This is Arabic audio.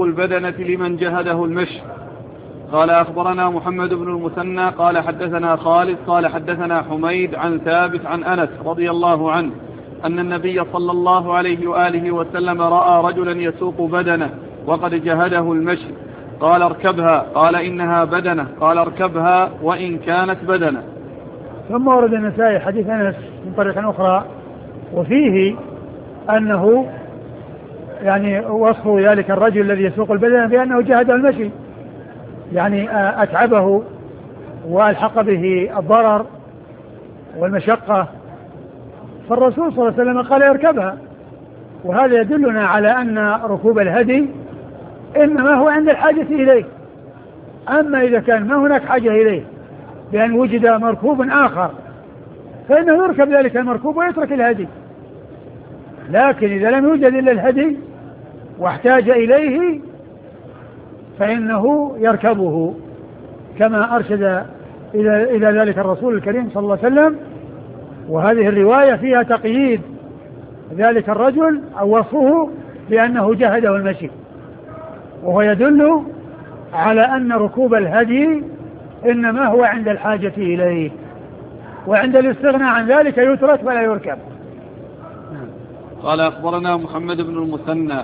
البدنة لمن جهده المشي. قال أخبرنا محمد بن المثنى قال حدثنا خالد قال حدثنا حميد عن ثابت عن أنس رضي الله عنه أن النبي صلى الله عليه وآله وسلم رأى رجلا يسوق بدنة وقد جهده المشي قال اركبها قال إنها بدنة قال اركبها وإن كانت بدنة. ثم ورد النسائي حديث أنس من طريق أخرى وفيه أنه يعني وصف ذلك الرجل الذي يسوق البدنة بأنه جهده المشي، يعني أتعبه وألحق به الضرر والمشقة، فالرسول صلى الله عليه وسلم قال اركبها. وهذا يدلنا على أن ركوب الهدي إنما هو عند الحاجة إليه، أما إذا كان ما هناك حاجة إليه بأن وجد مركوب آخر فإنه يركب ذلك المركوب ويترك الهدي. لكن إذا لم يوجد إلا الهدي واحتاج إليه فإنه يركبه كما أرشد إلى ذلك الرسول الكريم صلى الله عليه وسلم. وهذه الرواية فيها تقييد ذلك الرجل أو وصفه بأنه جهده المشي، وهو يدل على أن ركوب الهدي إنما هو عند الحاجة إليه، وعند الاستغناء عن ذلك يترك ولا يركب. قال أخبرنا محمد بن المثنى